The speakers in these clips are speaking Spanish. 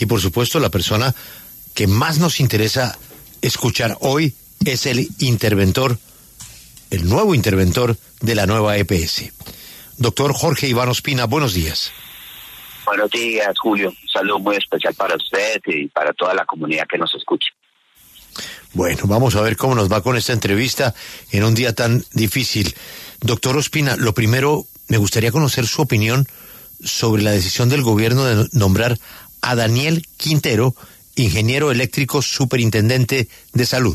y por supuesto la persona que más nos interesa escuchar hoy es el nuevo interventor de la nueva EPS. Doctor Jorge Iván Ospina, buenos días. Buenos días, Julio. Un saludo muy especial para usted y para toda la comunidad que nos escucha. Bueno, vamos a ver cómo nos va con esta entrevista en un día tan difícil. Doctor Ospina, lo primero, me gustaría conocer su opinión sobre la decisión del gobierno de nombrar a Daniel Quintero, ingeniero eléctrico superintendente de salud.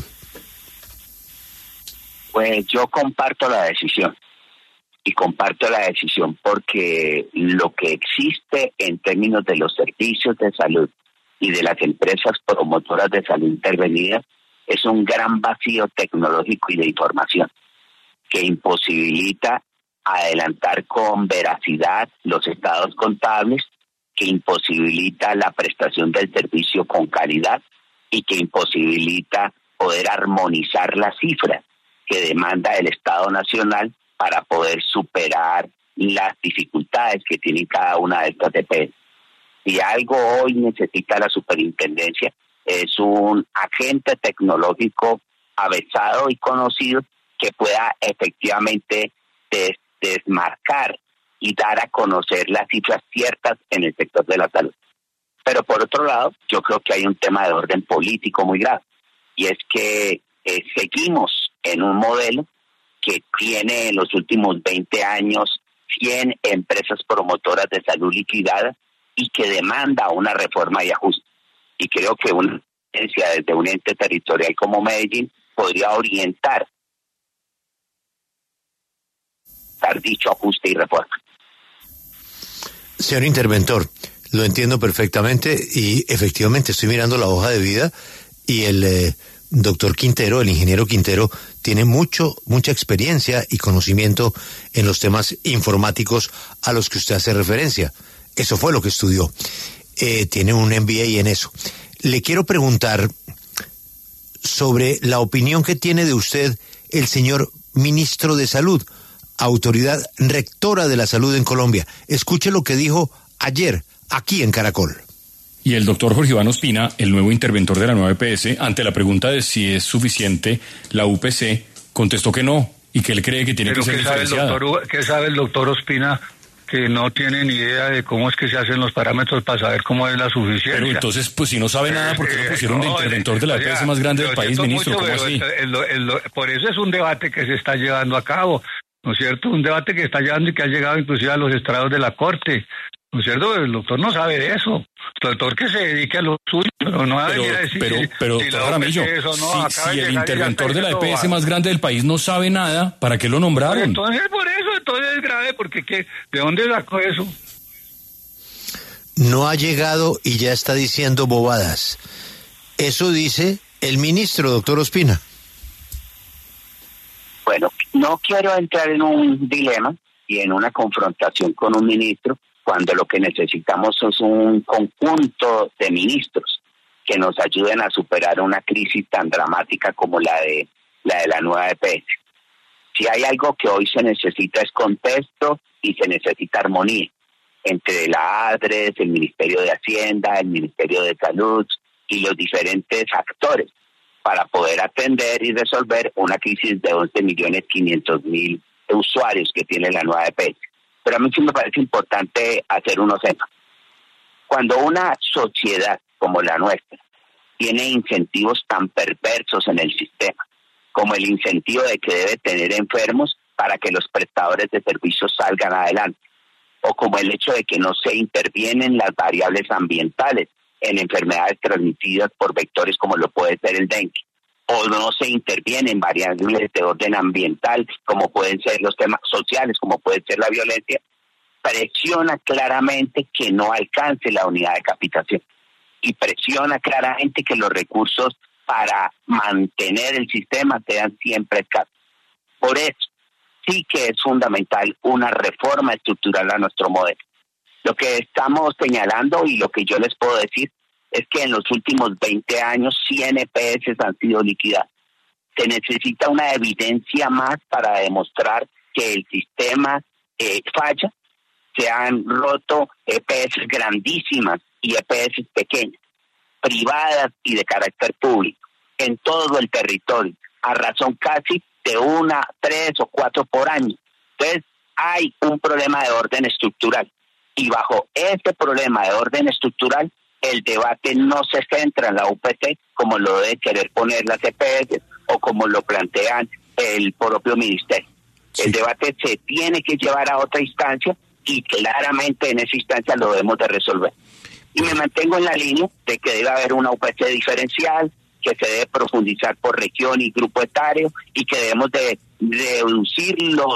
Pues yo comparto la decisión. Y comparto la decisión porque lo que existe en términos de los servicios de salud y de las empresas promotoras de salud intervenidas es un gran vacío tecnológico y de información que imposibilita adelantar con veracidad los estados contables, que imposibilita la prestación del servicio con calidad y que imposibilita poder armonizar las cifras que demanda el Estado Nacional para poder superar las dificultades que tiene cada una de estas EPS. Si algo hoy necesita la superintendencia es un agente tecnológico avezado y conocido que pueda efectivamente desmarcar y dar a conocer las cifras ciertas en el sector de la salud. Pero por otro lado, yo creo que hay un tema de orden político muy grave, y es que seguimos en un modelo que tiene en los últimos 20 años 100 empresas promotoras de salud liquidadas y que demanda una reforma y ajuste. Y creo que una agencia desde un ente territorial como Medellín podría orientar dicho ajuste y reforma. Señor interventor, lo entiendo perfectamente y efectivamente estoy mirando la hoja de vida y el doctor Quintero, el ingeniero Quintero, tiene mucha experiencia y conocimiento en los temas informáticos a los que usted hace referencia. Eso fue lo que estudió. Tiene un MBA en eso. Le quiero preguntar sobre la opinión que tiene de usted el señor ministro de Salud, autoridad rectora de la salud en Colombia. Escuche lo que dijo ayer aquí en Caracol. Y el doctor Jorge Iván Ospina, el nuevo interventor de la nueva EPS, ante la pregunta de si es suficiente la UPC, contestó que no y que él cree que tiene que ser diferenciada. ¿Qué sabe el doctor Ospina? Que no tiene ni idea de cómo es que se hacen los parámetros para saber cómo es la suficiencia. Pero entonces, pues si no sabe nada, ¿por qué lo pusieron de interventor de la EPS más grande del país, ministro? ¿Cómo así? Por eso es un debate que se está llevando a cabo, ¿no es cierto? Un debate que está llevando y que ha llegado inclusive a los estrados de la Corte, ¿no es cierto? El doctor no sabe de eso. El doctor que se dedique a lo suyo, pero no va a venir a decir... Pero doctor Jaramillo, si el interventor de la EPS más grande del país no sabe nada, ¿para qué lo nombraron? Entonces es grave, porque ¿de dónde sacó eso? No ha llegado y ya está diciendo bobadas. Eso dice el ministro, doctor Ospina. Bueno, no quiero entrar en un dilema y en una confrontación con un ministro cuando lo que necesitamos es un conjunto de ministros que nos ayuden a superar una crisis tan dramática como la de la nueva EPS. Si hay algo que hoy se necesita es contexto y se necesita armonía entre la ADRES, el Ministerio de Hacienda, el Ministerio de Salud y los diferentes actores para poder atender y resolver una crisis de 11.500.000 usuarios que tiene la nueva EPS. Pero a mí sí me parece importante hacer unos temas. Cuando una sociedad como la nuestra tiene incentivos tan perversos en el sistema, como el incentivo de que debe tener enfermos para que los prestadores de servicios salgan adelante, o como el hecho de que no se intervienen las variables ambientales en enfermedades transmitidas por vectores como lo puede ser el dengue, o no se intervienen variables de orden ambiental como pueden ser los temas sociales, como puede ser la violencia, presiona claramente que no alcance la unidad de capitación y presiona claramente que los recursos para mantener el sistema sean siempre escasos. Por eso sí que es fundamental una reforma estructural a nuestro modelo. Lo que estamos señalando y lo que yo les puedo decir es que en los últimos 20 años 100 EPS han sido liquidadas. Se necesita una evidencia más para demostrar que el sistema falla. Se han roto EPS grandísimas y EPS pequeñas, privadas y de carácter público, en todo el territorio, a razón casi de 1, 3 o 4 por año. Entonces, hay un problema de orden estructural. Y bajo este problema de orden estructural, el debate no se centra en la UPC como lo debe querer poner las EPS o como lo plantean el propio ministerio. Sí. El debate se tiene que llevar a otra instancia y claramente en esa instancia lo debemos de resolver. Y me mantengo en la línea de que debe haber una UPC diferencial, que se debe profundizar por región y grupo etario y que debemos de reducir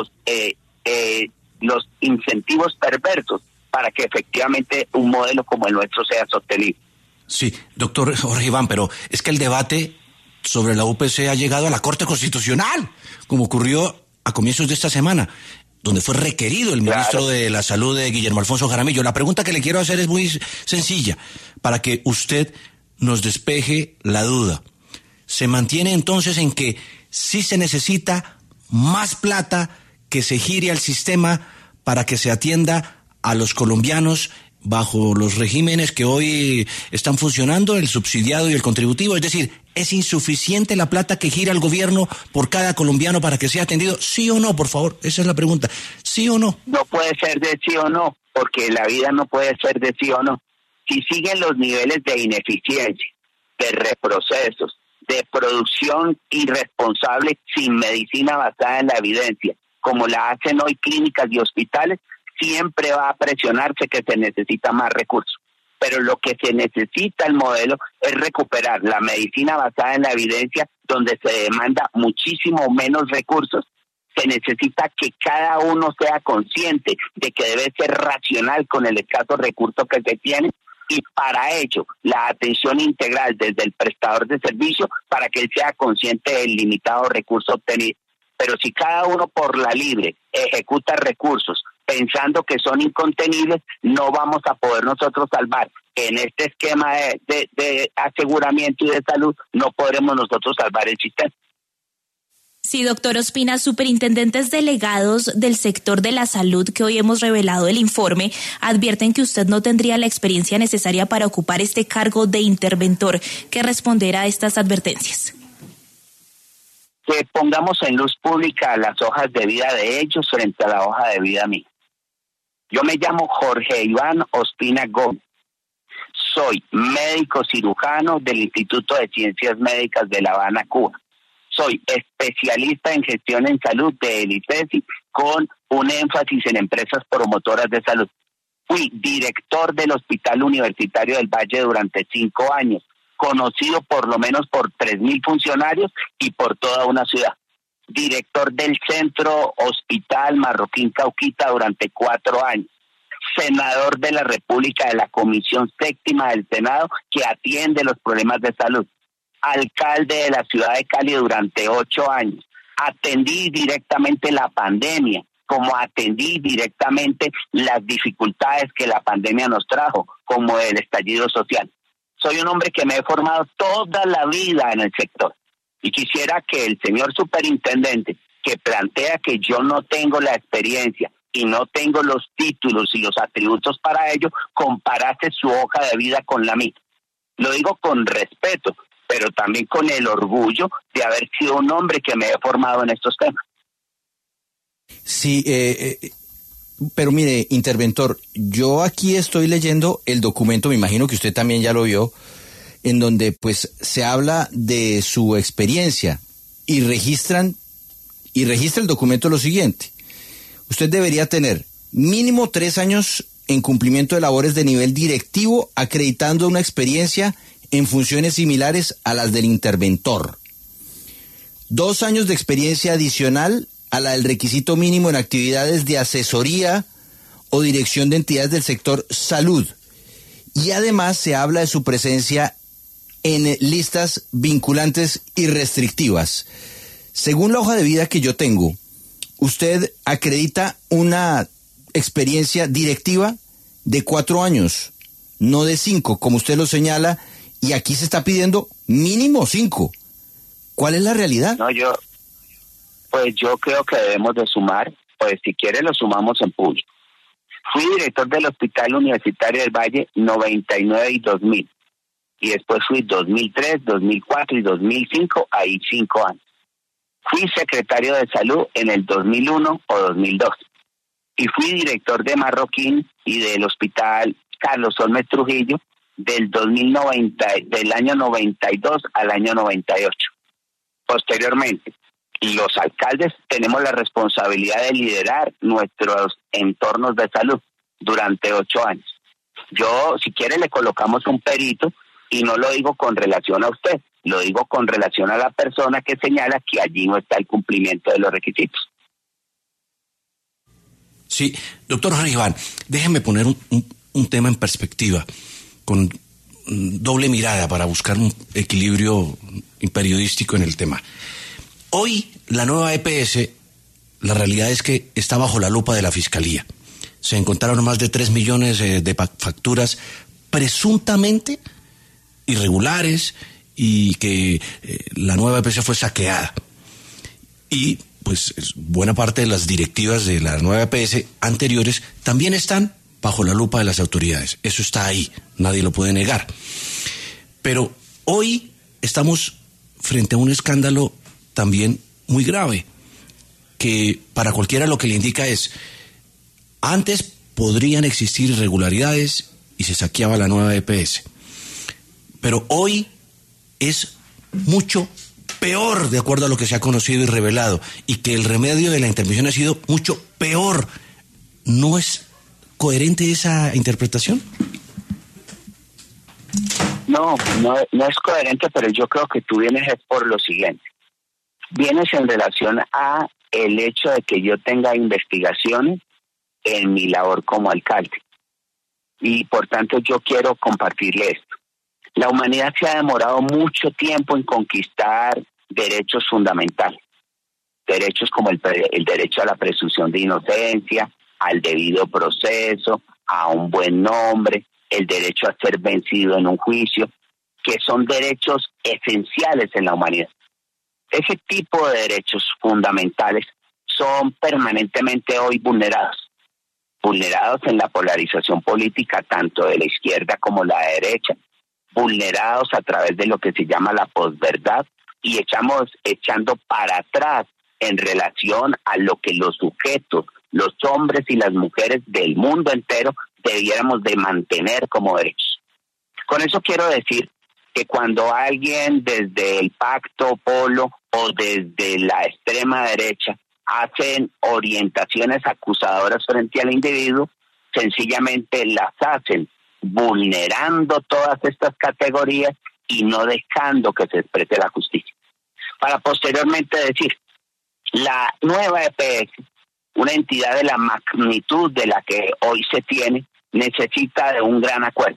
los incentivos perversos para que efectivamente un modelo como el nuestro sea sostenible. Sí, doctor Jorge Iván, pero es que el debate sobre la UPC ha llegado a la Corte Constitucional, como ocurrió a comienzos de esta semana, donde fue requerido el ministro de la Salud, de Guillermo Alfonso Jaramillo. La pregunta que le quiero hacer es muy sencilla, para que usted nos despeje la duda. ¿Se mantiene entonces en que sí se necesita más plata que se gire al sistema para que se atienda a los colombianos bajo los regímenes que hoy están funcionando, el subsidiado y el contributivo? Es decir, ¿es insuficiente la plata que gira el gobierno por cada colombiano para que sea atendido? ¿Sí o no, por favor? Esa es la pregunta. ¿Sí o no? No puede ser de sí o no, porque la vida no puede ser de sí o no. Si siguen los niveles de ineficiencia, de reprocesos, de producción irresponsable sin medicina basada en la evidencia, como la hacen hoy clínicas y hospitales, siempre va a presionarse que se necesita más recursos. Pero lo que se necesita el modelo es recuperar la medicina basada en la evidencia, donde se demanda muchísimo menos recursos. Se necesita que cada uno sea consciente de que debe ser racional con el escaso recurso que se tiene, y para ello la atención integral desde el prestador de servicio para que él sea consciente del limitado recurso obtenido. Pero si cada uno por la libre ejecuta recursos pensando que son incontenibles, no vamos a poder nosotros salvar. En este esquema de aseguramiento y de salud, no podremos nosotros salvar el sistema. Sí, doctor Ospina, superintendentes delegados del sector de la salud que hoy hemos revelado el informe advierten que usted no tendría la experiencia necesaria para ocupar este cargo de interventor. ¿Qué responder a estas advertencias? Que pongamos en luz pública las hojas de vida de ellos frente a la hoja de vida mía. Yo me llamo Jorge Iván Ospina Gómez. Soy médico cirujano del Instituto de Ciencias Médicas de La Habana, Cuba. Soy especialista en gestión en salud del ICESI con un énfasis en empresas promotoras de salud. Fui director del Hospital Universitario del Valle durante 5 años, conocido por lo menos por 3,000 funcionarios y por toda una ciudad. Director del Centro Hospital Marroquín Cauquita durante 4 años. Senador de la República de la Comisión Séptima del Senado que atiende los problemas de salud. Alcalde de la ciudad de Cali durante 8 años. Atendí directamente la pandemia, como atendí directamente las dificultades que la pandemia nos trajo, como el estallido social. Soy un hombre que me he formado toda la vida en el sector. Y quisiera que el señor superintendente, que plantea que yo no tengo la experiencia y no tengo los títulos y los atributos para ello, comparase su hoja de vida con la mía. Lo digo con respeto, pero también con el orgullo de haber sido un hombre que me he formado en estos temas. Sí, pero mire, interventor, yo aquí estoy leyendo el documento, me imagino que usted también ya lo vio, en donde pues se habla de su experiencia y registra el documento lo siguiente: usted debería tener mínimo 3 años en cumplimiento de labores de nivel directivo, acreditando una experiencia en funciones similares a las del interventor. 2 años de experiencia adicional a la del requisito mínimo en actividades de asesoría o dirección de entidades del sector salud. Y además se habla de su presencia en listas vinculantes y restrictivas. Según la hoja de vida que yo tengo, usted acredita una experiencia directiva de 4 años, no de 5, como usted lo señala, y aquí se está pidiendo mínimo 5. ¿Cuál es la realidad? No, yo creo que debemos de sumar, pues si quiere lo sumamos en público. Fui director del Hospital Universitario del Valle 99 y 2000. Y después fui 2003, 2004 y 2005, ahí 5 años. Fui secretario de Salud en el 2001 o 2002. Y fui director de Marroquín y del Hospital Carlos Olmes Trujillo del año 92 al año 98. Posteriormente, los alcaldes tenemos la responsabilidad de liderar nuestros entornos de salud durante 8 años. Yo, si quiere, le colocamos un perito, y no lo digo con relación a usted, lo digo con relación a la persona que señala que allí no está el cumplimiento de los requisitos. Sí, doctor Jorge Iván, déjeme poner un tema en perspectiva, con doble mirada para buscar un equilibrio periodístico en el tema. Hoy, la nueva EPS, la realidad es que está bajo la lupa de la Fiscalía. Se encontraron más de 3 millones de facturas presuntamente irregulares y que la nueva EPS fue saqueada. Y pues buena parte de las directivas de la nueva EPS anteriores también están bajo la lupa de las autoridades. Eso está ahí, nadie lo puede negar. Pero hoy estamos frente a un escándalo también muy grave, que para cualquiera lo que le indica es, antes podrían existir irregularidades y se saqueaba la nueva EPS. Pero hoy es mucho peor, de acuerdo a lo que se ha conocido y revelado, y que el remedio de la intervención ha sido mucho peor. ¿No es coherente esa interpretación? No es coherente, pero yo creo que tú vienes es por lo siguiente. Vienes en relación a el hecho de que yo tenga investigaciones en mi labor como alcalde. Y por tanto yo quiero compartirle esto. La humanidad se ha demorado mucho tiempo en conquistar derechos fundamentales. Derechos como el derecho a la presunción de inocencia, al debido proceso, a un buen nombre, el derecho a ser vencido en un juicio, que son derechos esenciales en la humanidad. Ese tipo de derechos fundamentales son permanentemente hoy vulnerados en la polarización política tanto de la izquierda como la derecha, vulnerados a través de lo que se llama la posverdad y echando para atrás en relación a lo que los sujetos, los hombres y las mujeres del mundo entero debiéramos de mantener como derechos. Con eso quiero decir que cuando alguien desde el Pacto Polo o desde la extrema derecha hacen orientaciones acusadoras frente al individuo, sencillamente las hacen vulnerando todas estas categorías y no dejando que se exprese la justicia. Para posteriormente decir, la nueva EPS, una entidad de la magnitud de la que hoy se tiene, necesita de un gran acuerdo.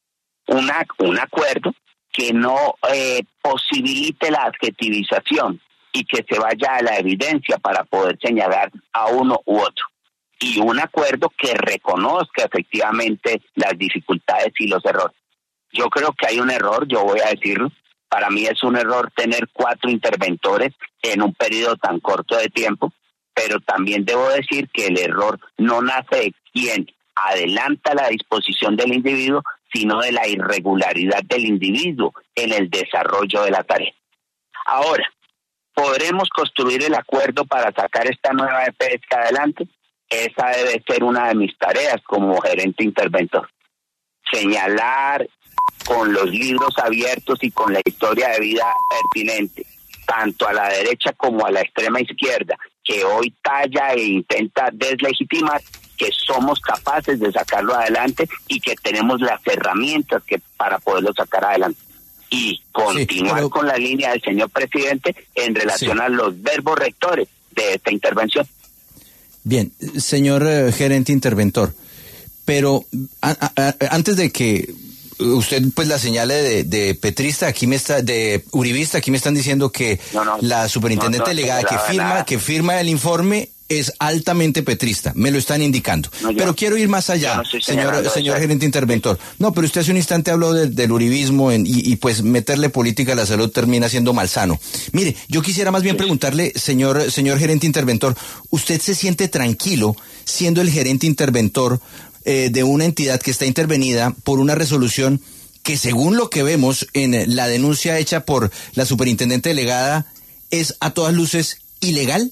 Un acuerdo que no posibilite la adjetivización y que se vaya a la evidencia para poder señalar a uno u otro. Y un acuerdo que reconozca efectivamente las dificultades y los errores. Yo creo que hay un error, yo voy a decirlo. Para mí es un error tener 4 interventores en un periodo tan corto de tiempo, pero también debo decir que el error no nace de quien adelanta la disposición del individuo, sino de la irregularidad del individuo en el desarrollo de la tarea. Ahora, ¿podremos construir el acuerdo para sacar esta nueva EPS adelante? Esa debe ser una de mis tareas como gerente interventor. Señalar con los libros abiertos y con la historia de vida pertinente, tanto a la derecha como a la extrema izquierda, que hoy talla e intenta deslegitimar, que somos capaces de sacarlo adelante y que tenemos las herramientas para poderlo sacar adelante. Y continuar con la línea del señor presidente en relación a los verbos rectores de esta intervención. Bien, señor gerente interventor, pero antes de que usted pues la señale de petrista, uribista, aquí me están diciendo que la superintendente delegada que firma el informe es altamente petrista, me lo están indicando. No, pero quiero ir más allá, señor gerente interventor. No, pero usted hace un instante habló del uribismo y pues meterle política a la salud termina siendo malsano. Mire, yo quisiera más bien preguntarle, señor gerente interventor, ¿usted se siente tranquilo siendo el gerente interventor de una entidad que está intervenida por una resolución que, según lo que vemos en la denuncia hecha por la superintendente delegada, es a todas luces ilegal?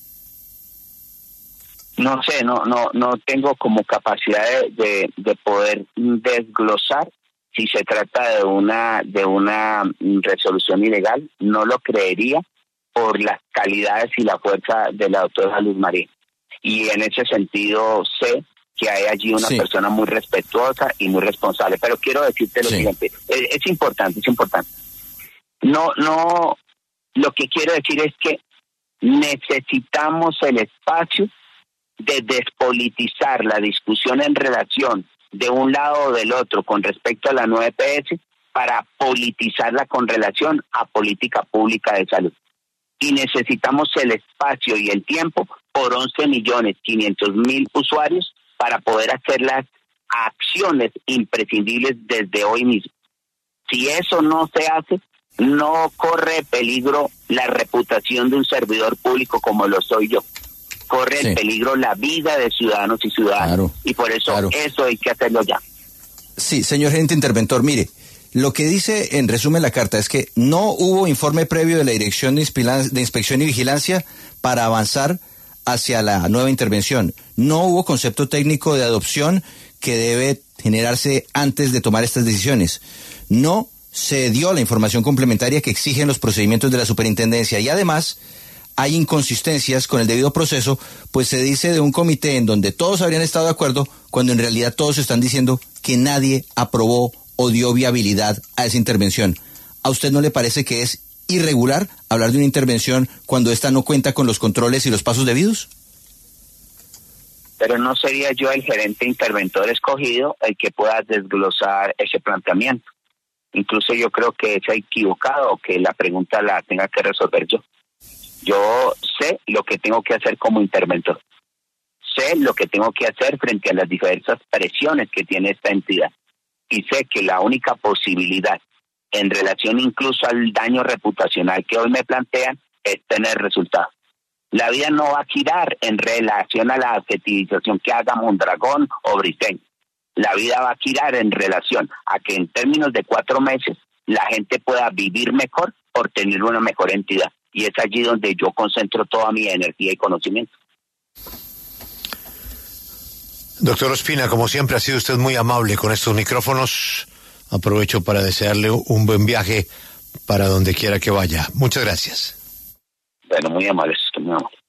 No sé, no tengo como capacidad de poder desglosar si se trata de una resolución ilegal. No lo creería por las calidades y la fuerza de la doctora Luz María. Y en ese sentido sé que hay allí una persona muy respetuosa y muy responsable. Pero quiero decirte lo siguiente, es importante. No, lo que quiero decir es que necesitamos el espacio de despolitizar la discusión en relación de un lado o del otro con respecto a la nueva EPS para politizarla con relación a política pública de salud. Y necesitamos el espacio y el tiempo por 11.500.000 usuarios para poder hacer las acciones imprescindibles desde hoy mismo. Si eso no se hace, no corre peligro la reputación de un servidor público como lo soy yo. Corre el peligro la vida de ciudadanos y ciudadanas. Claro, y por eso eso hay que hacerlo ya. Sí, señor gerente interventor, mire, lo que dice en resumen la carta es que no hubo informe previo de la Dirección de Inspección y Vigilancia para avanzar hacia la nueva intervención. No hubo concepto técnico de adopción que debe generarse antes de tomar estas decisiones. No se dio la información complementaria que exigen los procedimientos de la superintendencia y además hay inconsistencias con el debido proceso, pues se dice de un comité en donde todos habrían estado de acuerdo, cuando en realidad todos están diciendo que nadie aprobó o dio viabilidad a esa intervención. ¿A usted no le parece que es irregular hablar de una intervención cuando ésta no cuenta con los controles y los pasos debidos? Pero no sería yo el gerente interventor escogido el que pueda desglosar ese planteamiento. Incluso yo creo que es equivocado que la pregunta la tenga que resolver yo. Yo sé lo que tengo que hacer como interventor. Sé lo que tengo que hacer frente a las diversas presiones que tiene esta entidad. Y sé que la única posibilidad, en relación incluso al daño reputacional que hoy me plantean, es tener resultados. La vida no va a girar en relación a la adjetivización que haga Mondragón o Briceño. La vida va a girar en relación a que en términos de 4 meses la gente pueda vivir mejor por tener una mejor entidad. Y es allí donde yo concentro toda mi energía y conocimiento. Doctor Ospina, como siempre ha sido usted muy amable con estos micrófonos. Aprovecho para desearle un buen viaje para donde quiera que vaya. Muchas gracias. Bueno, muy amable, muy amable.